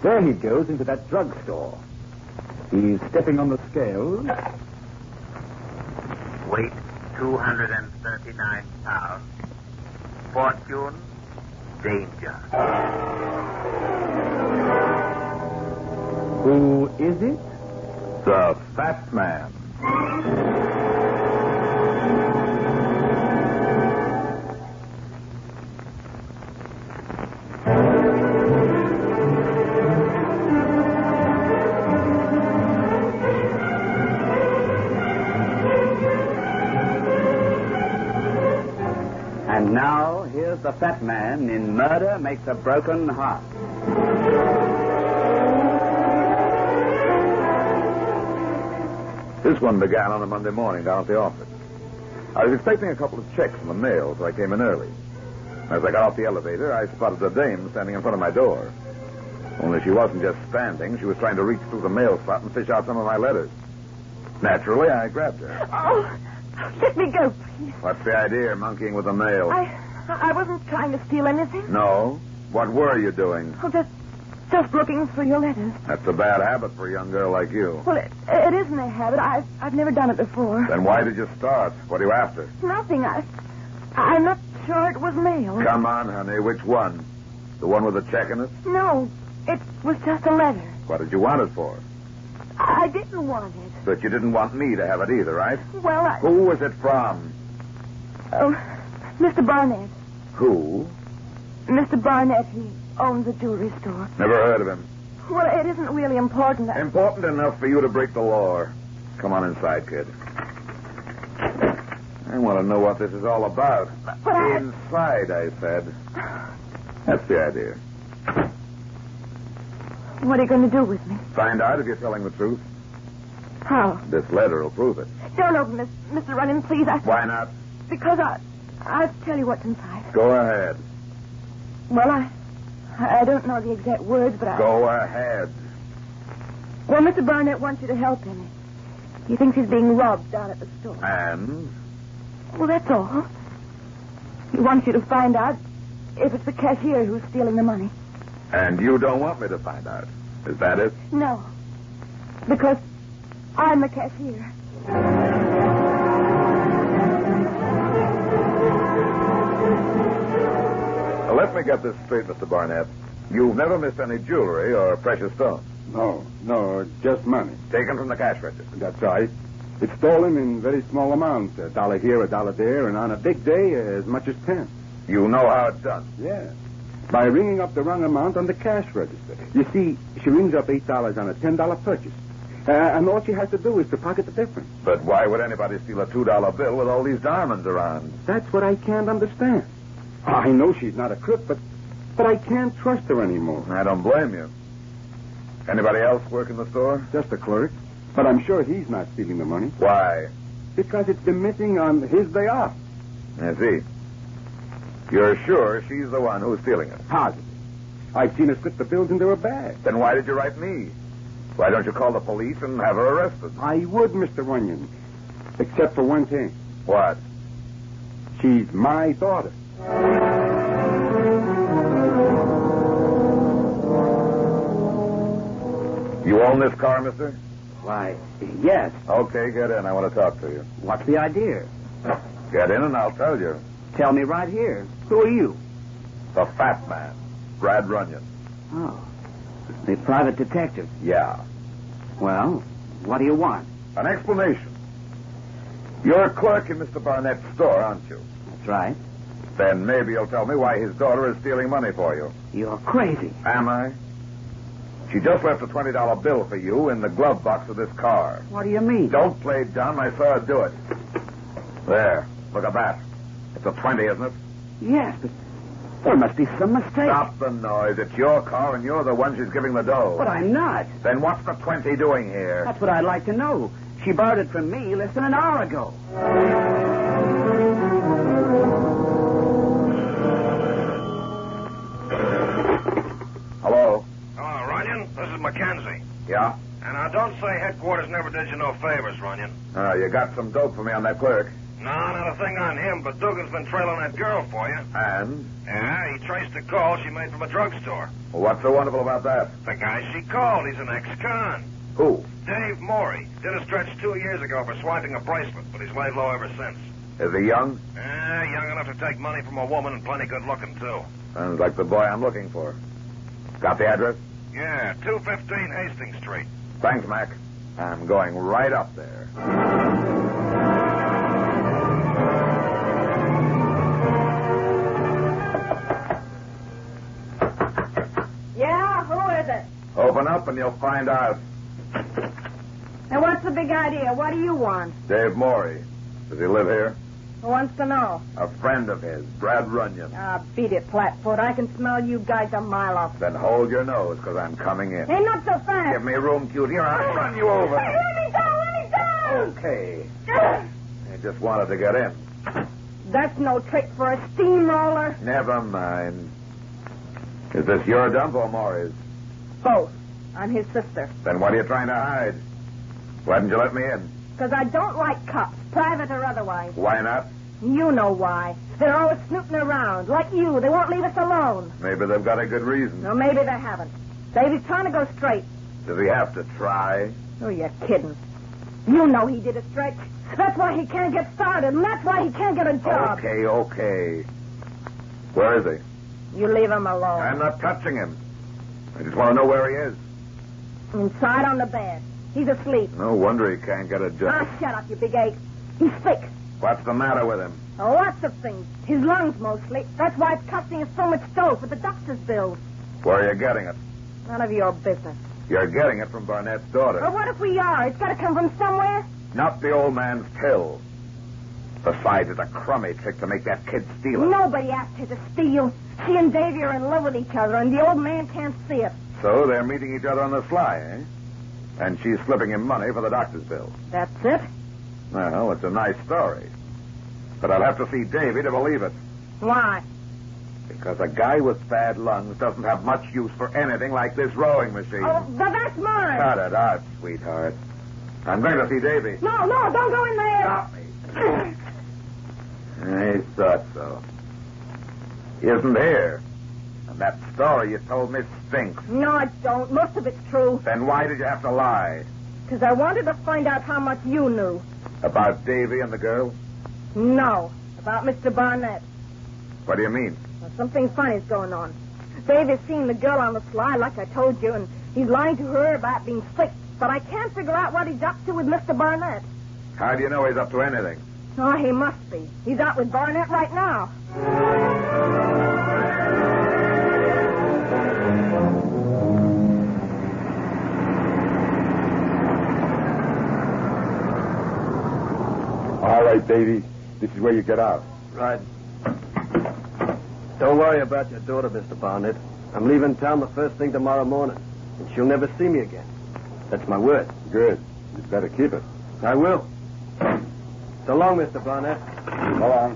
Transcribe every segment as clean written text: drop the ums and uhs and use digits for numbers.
There he goes into that drugstore. He's stepping on the scales. Weight 239 pounds. Fortune, danger. Who is it? The Fat Man. And now, here's the Fat Man in Murder Makes a Broken Heart. This one began on a Monday morning down at the office. I was expecting a couple of checks in the mail, so I came in early. As I got off the elevator, I spotted a dame standing in front of my door. Only she wasn't just standing. She was trying to reach through the mail slot and fish out some of my letters. Naturally, I grabbed her. Oh, let me go, please. What's the idea, monkeying with the mail? I wasn't trying to steal anything. No? What were you doing? Oh, just looking for your letters. That's a bad habit for a young girl like you. Well, it isn't a habit. I've never done it before. Then why did you start? What are you after? Nothing. I'm not sure it was mail. Come on, honey. Which one? The one with the check in it? No, it was just a letter. What did you want it for? I didn't want it. But you didn't want me to have it either, right? Well, Who was it from? Oh, Mr. Barnett. Who? Mr. Barnett, he owns a jewelry store. Never heard of him. Well, it isn't really important. Important enough for you to break the law. Come on inside, kid. I want to know what this is all about. But Inside, I said. That's the idea. What are you going to do with me? Find out if you're telling the truth. How? This letter will prove it. Don't open this, Mr. Runyon, please. Why not? Because I'll tell you what's inside. Go ahead. Well, I don't know the exact words, but Go ahead. Well, Mr. Barnett wants you to help him. He thinks he's being robbed down at the store. And? Well, that's all. He wants you to find out if it's the cashier who's stealing the money. And you don't want me to find out. Is that it? No. Because I'm the cashier. Now, let me get this straight, Mr. Barnett. You've never missed any jewelry or precious stones. No, just money. Taken from the cash register. That's right. It's stolen in very small amounts. $1 here, $1 there, and on a big day, as much as 10. You know how it's done. Yeah. By ringing up the wrong amount on the cash register. You see, she rings up $8 on a $10 purchase. And all she has to do is to pocket the difference. But why would anybody steal a $2 bill with all these diamonds around? That's what I can't understand. I know she's not a crook, but I can't trust her anymore. I don't blame you. Anybody else work in the store? Just a clerk. But I'm sure he's not stealing the money. Why? Because it's been missing on his day off. I see. You're sure she's the one who's stealing it? Positive. I've seen her slip the bills into her bag. Then why did you write me? Why don't you call the police and have her arrested? I would, Mr. Runyon. Except for one thing. What? She's my daughter. You own this car, mister? Why, yes. Okay, get in. I want to talk to you. What's the idea? Get in and I'll tell you. Tell me right here. Who are you? The Fat Man, Brad Runyon. Oh, the private detective. Yeah. Well, what do you want? An explanation. You're a clerk in Mr. Barnett's store, aren't you? That's right. Then maybe you'll tell me why his daughter is stealing money for you. You're crazy. Am I? She just left a $20 bill for you in the glove box of this car. What do you mean? Don't play dumb. I saw her do it. There. Look at that. It's a 20, isn't it? Yes, but there must be some mistake. Stop the noise. It's your car, and you're the one she's giving the dough. But I'm not. Then what's the 20 doing here? That's what I'd like to know. She borrowed it from me less than an hour ago. Hello? Hello, Runyon. This is Mackenzie. Yeah? And don't say headquarters never did you no favors, Runyon. You got some dope for me on that clerk. No, not a thing on him, but Dugan's been trailing that girl for you. And? Yeah, he traced a call she made from a drugstore. Well, what's so wonderful about that? The guy she called, he's an ex-con. Who? Dave Morey. Did a stretch 2 years ago for swiping a bracelet, but he's laid low ever since. Is he young? Young enough to take money from a woman and plenty good looking, too. Sounds like the boy I'm looking for. Got the address? Yeah, 215 Hastings Street. Thanks, Mac. I'm going right up there. Yeah, who is it? Open up and you'll find out. And what's the big idea? What do you want? Dave Morey. Does he live here? Who wants to know? A friend of his, Brad Runyon. Beat it, Flatfoot. I can smell you guys a mile off. Then hold your nose, because I'm coming in. Hey, not so fast. Give me room, cutie, or I'll run you over. Hey, let me down! Okay. I just wanted to get in. That's no trick for a steamroller. Never mind. Is this your dump or Morey's? Both. I'm his sister. Then what are you trying to hide? Why didn't you let me in? Because I don't like cops, private or otherwise. Why not? You know why. They're always snooping around. Like you. They won't leave us alone. Maybe they've got a good reason. No, maybe they haven't. Davy's trying to go straight. Does he have to try? Oh, you're kidding. You know he did a stretch. That's why he can't get started, and that's why he can't get a job. Okay. Where is he? You leave him alone. I'm not touching him. I just want to know where he is. Inside on the bed. He's asleep. No wonder he can't get a job. Ah, shut up, you big ape. He's sick. What's the matter with him? Oh, lots of things. His lungs, mostly. That's why it's costing us so much dough for the doctor's bills. Where are you getting it? None of your business. You're getting it from Barnett's daughter. Well, what if we are? It's got to come from somewhere. Not the old man's pill. Besides, it's a crummy trick to make that kid steal it. Nobody asked her to steal. She and Davy are in love with each other, and the old man can't see it. So they're meeting each other on the sly, eh? And she's slipping him money for the doctor's bill. That's it? Well, it's a nice story. But I'll have to see Davy to believe it. Why? Because a guy with bad lungs doesn't have much use for anything like this rowing machine. Oh, but that's mine. Cut it out, sweetheart. I'm going to see Davy. No, don't go in there. Stop me. I thought so. He isn't here. And that story you told me stinks. No, I don't. Most of it's true. Then why did you have to lie? Because I wanted to find out how much you knew. About Davy and the girl? No, about Mr. Barnett. What do you mean? Well, something funny's going on. Davy's seen the girl on the sly, like I told you, and he's lying to her about being sick. But I can't figure out what he's up to with Mr. Barnett. How do you know he's up to anything? Oh, he must be. He's out with Barnett right now. All right, Davy. This is where you get out. Right. Don't worry about your daughter, Mr. Barnett. I'm leaving town the first thing tomorrow morning, and she'll never see me again. That's my word. Good. You'd better keep it. I will. So long, Mr. Barnett. So long.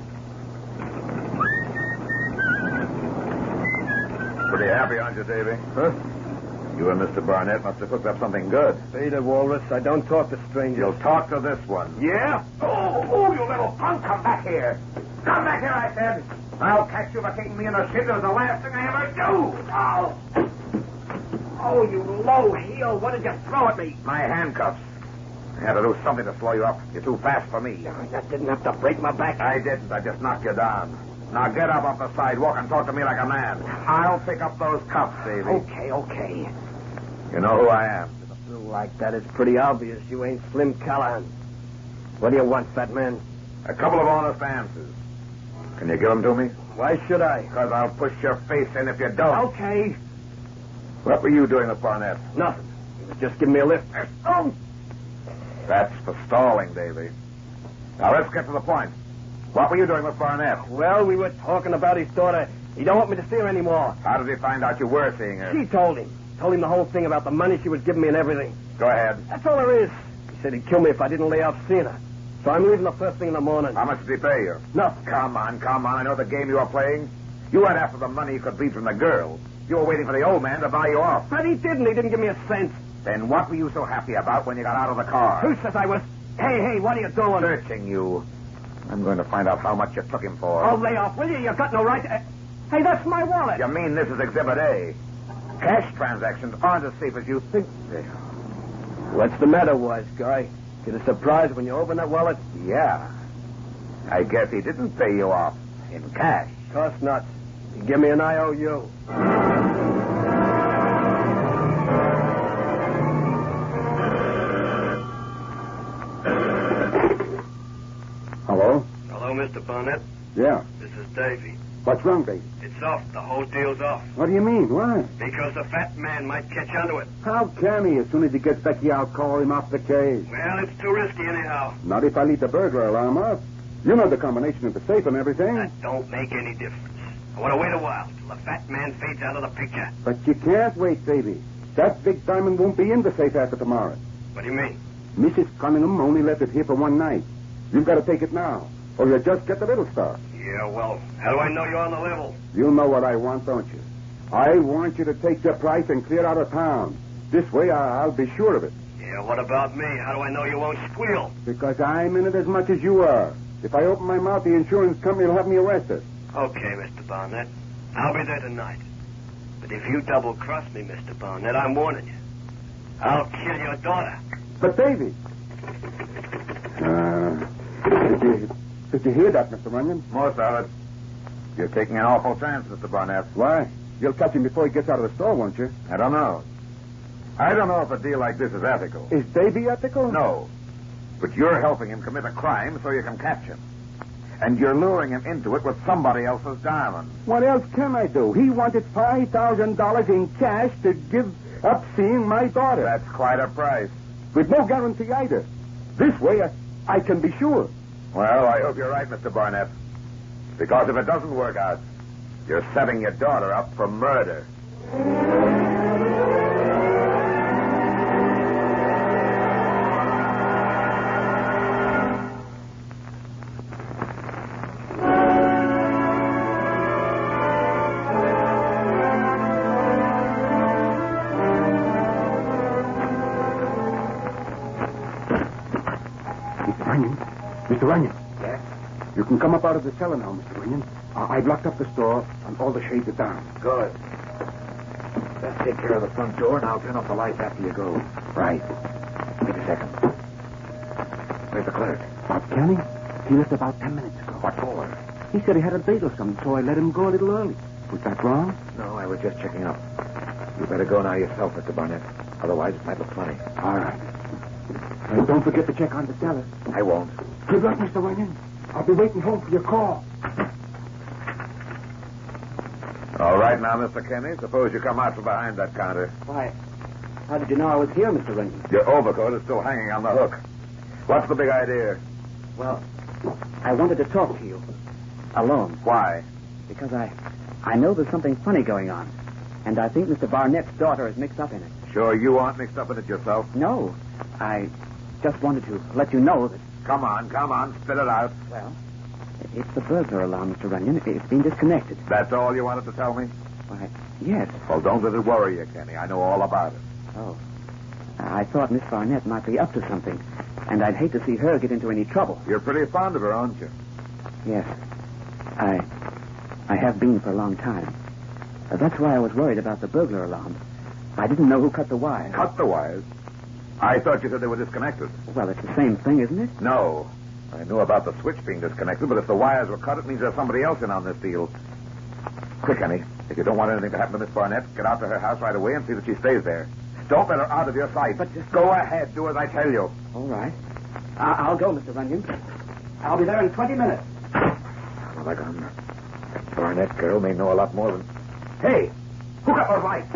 Pretty happy, aren't you, Davy? Huh? You and Mr. Barnett must have cooked up something good. Beta Walrus, I don't talk to strangers. You'll talk to this one. Yeah? Oh, you little punk, come back here. Come back here, I said. I'll catch you for kicking me in the shit. It was the last thing I ever do. Oh, you low heel. What did you throw at me? My handcuffs. I had to do something to slow you up. You're too fast for me. That didn't have to break my back. I didn't. I just knocked you down. Now get up off the sidewalk and talk to me like a man. I'll pick up those cuffs, Davy. Okay. You know who I am. Like that, it's pretty obvious you ain't Slim Callahan. What do you want, fat man? A couple of honest answers. Can you give them to me? Why should I? Because I'll push your face in if you don't. Okay. What were you doing with Barnett? Nothing. He was just giving me a lift. Oh! That's for stalling, Davy. Now let's get to the point. What were you doing with Barnett? Well, we were talking about his daughter. He don't want me to see her anymore. How did he find out you were seeing her? She told him. Told him the whole thing about the money she was giving me and everything. Go ahead. That's all there is. He said he'd kill me if I didn't lay out seeing her. So I'm leaving the first thing in the morning. How much did he pay you? Nothing. Come on. I know the game you were playing. You went after the money you could beat from the girl. You were waiting for the old man to buy you off. But he didn't. He didn't give me a cent. Then what were you so happy about when you got out of the car? Who says I was... Hey, what are you doing? Searching you. I'm going to find out how much you took him for. Oh, lay off, will you? You've got no right to... Hey, that's my wallet. You mean this is Exhibit A? Cash transactions aren't as safe as you think they are. What's the matter, wise guy? Get a surprise when you open that wallet? Yeah. I guess he didn't pay you off in cash. Cost nuts. You give me an IOU. Hello? Hello, Mr. Barnett. Yeah. This is Davy. What's wrong, Davy? It's off. The whole deal's off. What do you mean? Why? Because the fat man might catch onto it. How can he? As soon as he gets Becky, I'll call him off the case. Well, it's too risky anyhow. Not if I leave the burglar alarm off. You know the combination of the safe and everything. That don't make any difference. I want to wait a while till the fat man fades out of the picture. But you can't wait, Davy. That big diamond won't be in the safe after tomorrow. What do you mean? Mrs. Cunningham only left it here for one night. You've got to take it now, or you'll just get the little stuff. Yeah, well, how do I know you're on the level? You know what I want, don't you? I want you to take your price and clear out of town. This way, I'll be sure of it. Yeah, what about me? How do I know you won't squeal? Because I'm in it as much as you are. If I open my mouth, the insurance company will have me arrested. Okay, Mr. Barnett. I'll be there tonight. But if you double-cross me, Mr. Barnett, I'm warning you. I'll kill your daughter. But, Davy... Did you hear that, Mr. Runyon? More salad. You're taking an awful chance, Mr. Barnett. Why? You'll catch him before he gets out of the store, won't you? I don't know. I don't know if a deal like this is ethical. Is Davy ethical? No. But you're helping him commit a crime so you can catch him. And you're luring him into it with somebody else's diamond. What else can I do? He wanted $5,000 in cash to give up seeing my daughter. That's quite a price. With no guarantee either. This way, I can be sure. Well, I hope you're right, Mr. Barnett. Because if it doesn't work out, you're setting your daughter up for murder. Mr. Runyon. Yes? You can come up out of the cellar now, Mr. Runyon. I've locked up the store, and all the shades are down. Good. Just take care of the front door, and I'll turn off the lights after you go. Right. Wait a second. Where's the clerk? Bob Kelly? He left about 10 minutes ago. What for? He said he had a date or something, so I let him go a little early. Was that wrong? No, I was just checking up. You better go now yourself, Mr. Barnett. Otherwise, it might look funny. All right. And don't forget to check on the cellar. I won't. Good luck, Mr. Runyon. I'll be waiting home for your call. All right now, Mr. Kenny. Suppose you come out from behind that counter. Why, how did you know I was here, Mr. Runyon? Your overcoat is still hanging on the hook. What's the big idea? Well, I wanted to talk to you. Alone. Why? Because I know there's something funny going on. And I think Mr. Barnett's daughter is mixed up in it. Sure you aren't mixed up in it yourself? No. I just wanted to let you know that... Come on, spit it out. Well, it's the burglar alarm, Mr. Runyon. It's been disconnected. That's all you wanted to tell me? Why, yes. Well, don't let it worry you, Kenny. I know all about it. Oh. I thought Miss Barnett might be up to something, and I'd hate to see her get into any trouble. You're pretty fond of her, aren't you? Yes. I have been for a long time. That's why I was worried about the burglar alarm. I didn't know who cut the wires. Cut the wires? I thought you said they were disconnected. Well, it's the same thing, isn't it? No. I knew about the switch being disconnected, but if the wires were cut, it means there's somebody else in on this deal. Quick, honey. If you don't want anything to happen to Miss Barnett, get out to her house right away and see that she stays there. Don't let her out of your sight. But just... Go ahead. Do as I tell you. All right. I'll go, Mr. Runyon. I'll be there in 20 minutes. Son of a gun. That Barnett girl may know a lot more than... Hey! Who got those lights?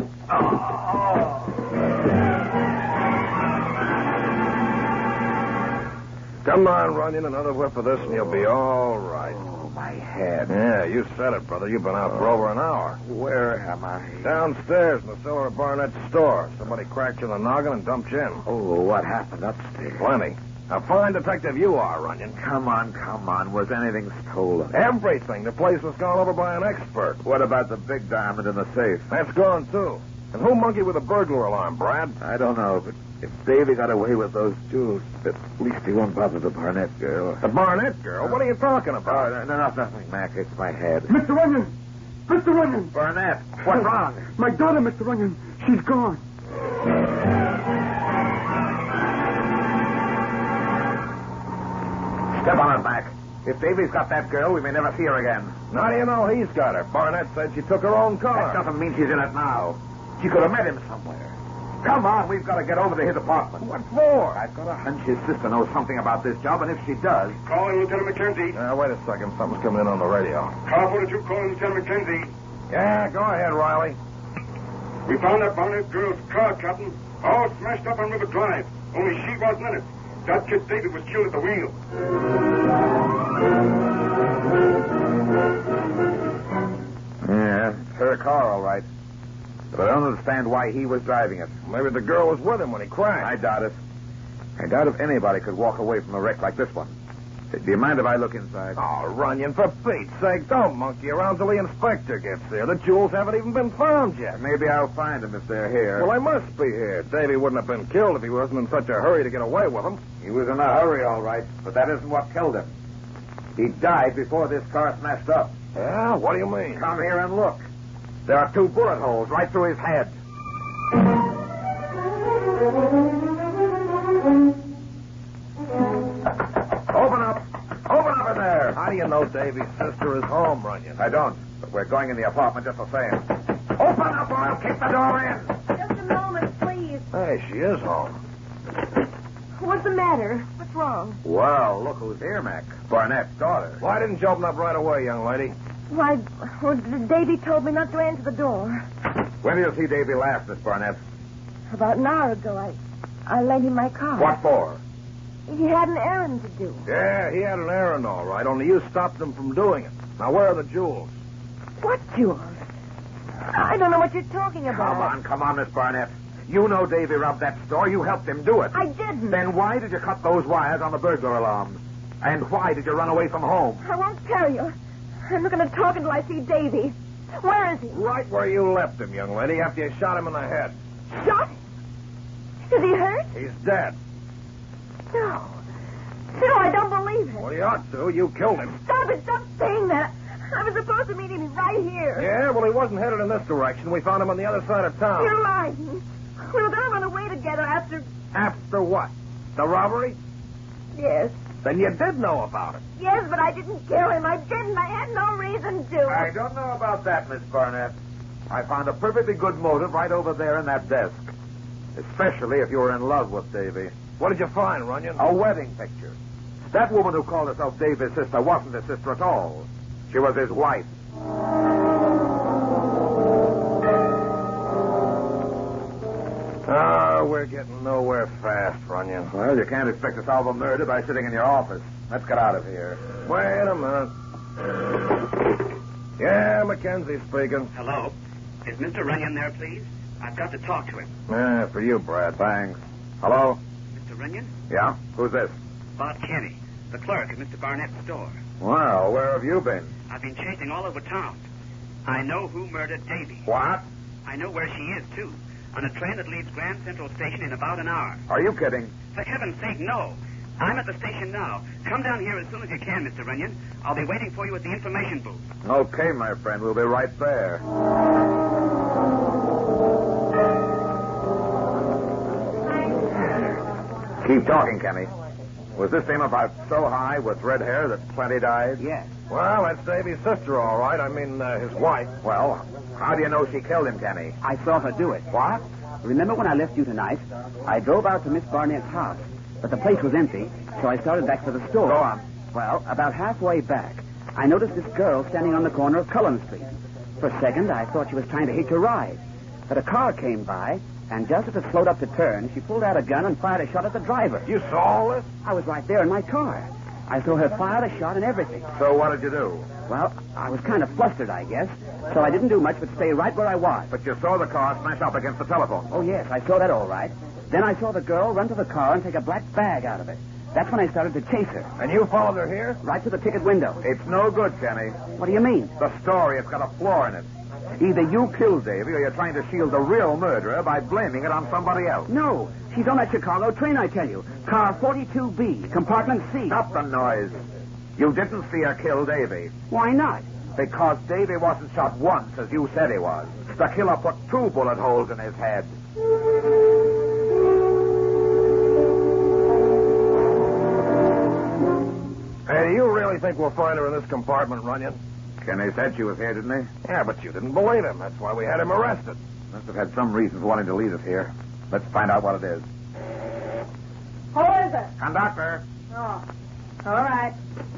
Come on, Runyon. Another whiff of this and you'll be all right. Oh, my head. Yeah, you said it, brother. You've been out for over an hour. Where am I? Downstairs in the cellar of Barnett's store. Somebody cracked you in the noggin and dumped you in. Oh, what happened upstairs? Plenty. A fine detective you are, Runyon. Come on. Was anything stolen? Everything. The place was gone over by an expert. What about the big diamond in the safe? That's gone, too. And who monkeyed with a burglar alarm, Brad? I don't know, but If Davy got away with those jewels, at least he won't bother the Barnett girl. The Barnett girl? What are you talking about? Oh, nothing, Mac. It's my head. Mr. Runyon! Mr. Runyon! Barnett, what's wrong? My daughter, Mr. Runyon. She's gone. Step on it, Mac. If Davy's got that girl, we may never see her again. How do you know he's got her? Barnett said she took her own car. That doesn't mean she's in it now. She could have met him somewhere. Come on, we've got to get over to his apartment. What for? I've got a hunch his sister knows something about this job, and if she does... Calling Lieutenant McKenzie. Wait a second. Something's coming in on the radio. Car 42 calling Lieutenant McKenzie. Yeah, go ahead, Riley. We found that Barnett girl's car, Captain. All smashed up on River Drive. Only she wasn't in it. That kid David was killed at the wheel. Yeah, it's her car, all right. But I don't understand why he was driving it. Maybe the girl was with him when he crashed. I doubt it. I doubt if anybody could walk away from a wreck like this one. Do you mind if I look inside? Oh, Runyon, for Pete's sake, don't monkey around till the inspector gets there. The jewels haven't even been found yet. Maybe I'll find them if they're here. Well, they must be here. Davy wouldn't have been killed if he wasn't in such a hurry to get away with them. He was in a hurry, all right, but that isn't what killed him. He died before this car smashed up. Yeah? What do you mean? Come here and look. There are 2 bullet holes right through his head. Open up. Open up in there. How do you know Davy's sister is home, Runyon? I don't, but we're going in the apartment just the same. Open up or I'll kick the door in. Just a moment, please. Hey, she is home. What's the matter? What's wrong? Well, look who's here, Mac. Barnett's daughter. Why didn't you open up right away, young lady? Why, well, Davy told me not to answer the door. When did you see Davy last, Miss Barnett? About an hour ago, I lent him my car. What for? He had an errand to do. Yeah, he had an errand, all right, only you stopped him from doing it. Now, where are the jewels? What jewels? I don't know what you're talking about. Come on, Miss Barnett. You know Davy robbed that store. You helped him do it. I didn't. Then why did you cut those wires on the burglar alarm? And why did you run away from home? I won't tell you. I'm not going to talk until I see Davy. Where is he? Right where you left him, young lady, after you shot him in the head. Shot? Is he hurt? He's dead. No. No, I don't believe it. Well, you ought to. You killed him. Stop it. Stop saying that. I was supposed to meet him right here. Yeah, well, he wasn't headed in this direction. We found him on the other side of town. You're lying. We were going to run away together after... After what? The robbery? Yes. Then you did know about it. Yes, but I didn't kill him. I didn't. I had no reason to. I don't know about that, Miss Barnett. I found a perfectly good motive right over there in that desk. Especially if you were in love with Davy. What did you find, Runyon? A wedding picture. That woman who called herself Davy's sister wasn't his sister at all. She was his wife. We're getting nowhere fast, Runyon. Well, you can't expect to solve a murder by sitting in your office. Let's get out of here. Wait a minute. Yeah, Mackenzie speaking. Hello. Is Mr. Runyon there, please? I've got to talk to him. Yeah, for you, Brad. Thanks. Hello? Mr. Runyon? Yeah? Who's this? Bob Kenny, the clerk at Mr. Barnett's store. Well, where have you been? I've been chasing all over town. I know who murdered Davy. What? I know where she is, too. On a train that leaves Grand Central Station in about an hour. Are you kidding? For heaven's sake, no. I'm at the station now. Come down here as soon as you can, Mr. Runyon. I'll be waiting for you at the information booth. Okay, my friend. We'll be right there. Keep talking, Kenny. Was this dame about so high with red hair that plenty died? Yes. Well, that's Davy's sister, all right. I mean, his wife. Well, how do you know she killed him, Kenny? I saw her do it. What? Remember when I left you tonight? I drove out to Miss Barnett's house, but the place was empty, so I started back to the store. Go on. Well, about halfway back, I noticed this girl standing on the corner of Cullen Street. For a second, I thought she was trying to hitch a ride. But a car came by, and just as it slowed up to turn, she pulled out a gun and fired a shot at the driver. You saw all this? I was right there in my car. I saw her fire a shot and everything. So what did you do? Well, I was kind of flustered, I guess, so I didn't do much but stay right where I was. But you saw the car smash up against the telephone. Oh, yes, I saw that all right. Then I saw the girl run to the car and take a black bag out of it. That's when I started to chase her. And you followed her here? Right to the ticket window. It's no good, Kenny. What do you mean? The story, it's got a flaw in it. Either you killed Davy or you're trying to shield the real murderer by blaming it on somebody else. No, she's on that Chicago train, I tell you. Car 42B, compartment C. Stop the noise. You didn't see her kill Davy. Why not? Because Davy wasn't shot once, as you said he was. The killer put 2 bullet holes in his head. Hey, do you really think we'll find her in this compartment, Runyon? Kenny said she was here, didn't he? Yeah, but you didn't believe him. That's why we had him arrested. Must have had some reason for wanting to leave us here. Let's find out what it is. Who is it? Conductor. Oh, all right.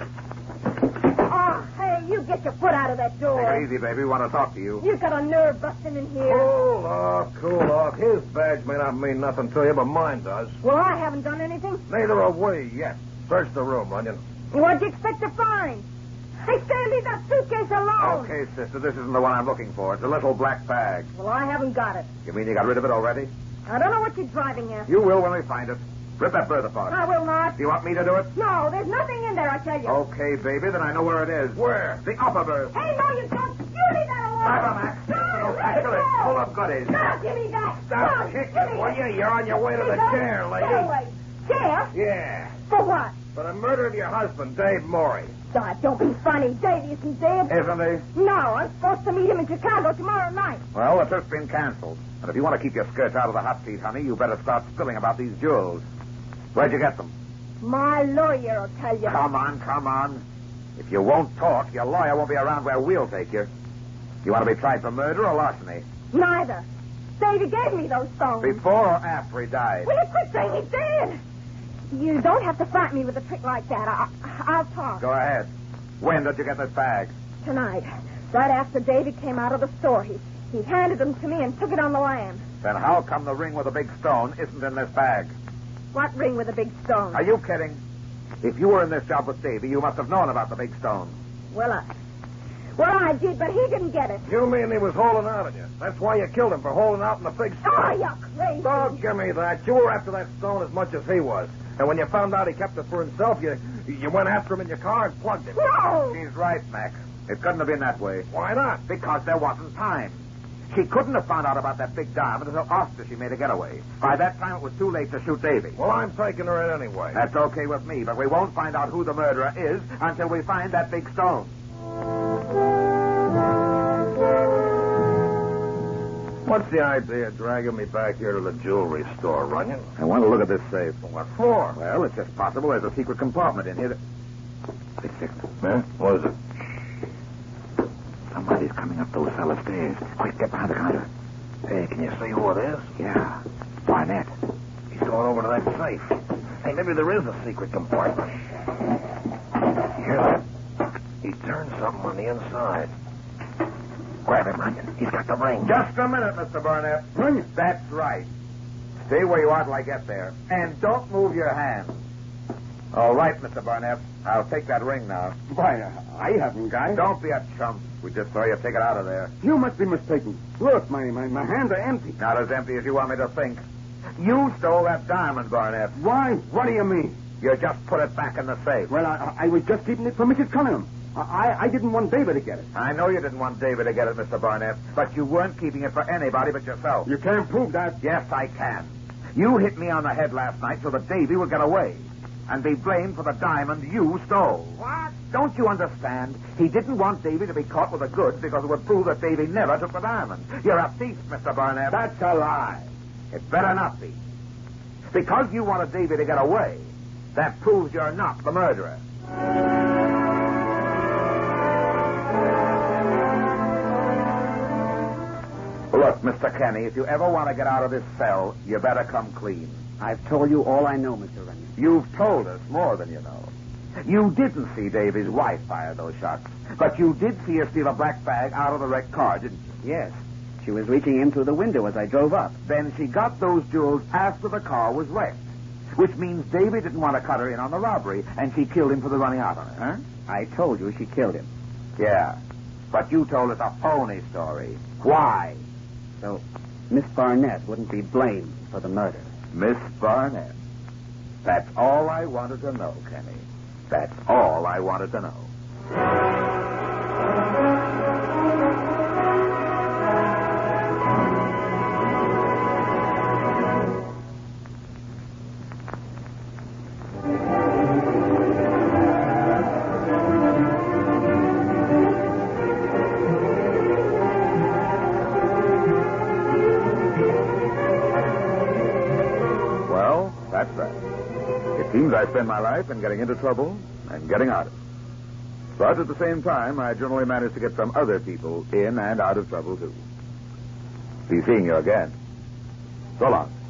Oh, hey, you get your foot out of that door. Take it easy, baby. We want to talk to you. You've got a nerve busting in here. Cool off. His badge may not mean nothing to you, but mine does. Well, I haven't done anything. Neither have we yet. Search the room, Runyon. What'd you expect to find? Hey, Stan, leave that suitcase alone. Okay, sister. This isn't the one I'm looking for. It's a little black bag. Well, I haven't got it. You mean you got rid of it already? I don't know what you're driving at. You will when we find it. Rip that berth apart. I will not. Do you want me to do it? No, there's nothing in there, I tell you. Okay, baby. Then I know where it is. Where? The upper berth. Hey, no, you don't. You leave that alone. Driver, Max. No, Actually, no. full of goodies. No, give me that. Stop No, kicking, give me will that. you? You're on your way to the No, chair, lady. Go away. Chair? Yeah. For what? For the murder of your husband, Dave Morey. God, don't be funny. Davy isn't dead. Isn't he? No, I'm supposed to meet him in Chicago tomorrow night. Well, the trip's been canceled. And if you want to keep your skirts out of the hot seat, honey, you better start spilling about these jewels. Where'd you get them? My lawyer will tell you. Come on. If you won't talk, your lawyer won't be around where we'll take you. You want to be tried for murder or larceny? Neither. Davy gave me those stones. Before or after he died? Will you quit saying he's dead? You don't have to frighten me with a trick like that. I'll talk. Go ahead. When did you get this bag? Tonight. Right after Davy came out of the store. He handed them to me and took it on the lam. Then how come the ring with the big stone isn't in this bag? What ring with a big stone? Are you kidding? If you were in this job with Davy, you must have known about the big stone. Well, I did, but he didn't get it. You mean he was holding out on you? That's why you killed him, for holding out in the big stone. Oh, you're crazy. Don't give me that. You were after that stone as much as he was. And when you found out he kept it for himself, you went after him in your car and plugged him. No! She's right, Mac. It couldn't have been that way. Why not? Because there wasn't time. She couldn't have found out about that big diamond until after she made a getaway. By that time, it was too late to shoot Davy. Well, I'm taking her in anyway. That's okay with me, but we won't find out who the murderer is until we find that big stone. What's the idea of dragging me back here to the jewelry store, Runyon? I want to look at this safe. What for? Well, it's just possible there's a secret compartment in here that... Wait a second. Huh? What is it? Somebody's coming up those cellar stairs. Quick, get behind the counter. Hey, can you see who it is? Yeah. Barnett. He's going over to that safe. Hey, maybe there is a secret compartment. You hear that? He turned something on the inside. Grab him, Runyon. He's got the ring. Just a minute, Mr. Barnett. Runyon. That's right. Stay where you are till I get there. And don't move your hand. All right, Mr. Barnett. I'll take that ring now. Why, I haven't got it. Don't be a chump. We just saw you take it out of there. You must be mistaken. Look, my hands are empty. Not as empty as you want me to think. You stole that diamond, Barnett. Why? What do you mean? You just put it back in the safe. Well, I was just keeping it for Mrs. Cunningham. I didn't want David to get it. I know you didn't want David to get it, Mr. Barnett, but you weren't keeping it for anybody but yourself. You can't prove that. Yes, I can. You hit me on the head last night so that Davy would get away and be blamed for the diamond you stole. What? Don't you understand? He didn't want Davy to be caught with the goods because it would prove that Davy never took the diamond. You're a thief, Mr. Barnett. That's a lie. It better not be. Because you wanted Davy to get away, that proves you're not the murderer. Look, Mr. Kenny, if you ever want to get out of this cell, you better come clean. I've told you all I know, Mr. Runyon. You've told us more than you know. You didn't see Davy's wife fire those shots, but you did see her steal a black bag out of the wrecked car, didn't you? Yes. She was reaching in through the window as I drove up. Then she got those jewels after the car was wrecked, which means Davy didn't want to cut her in on the robbery, and she killed him for the running out on her, huh? I told you she killed him. Yeah, but you told us a phony story. Why? So Miss Barnett wouldn't be blamed for the murder. Miss Barnett. That's all I wanted to know, Kenny. That's all I wanted to know. spend my life in getting into trouble and getting out of it. But at the same time, I generally manage to get some other people in and out of trouble, too. Be seeing you again. So long.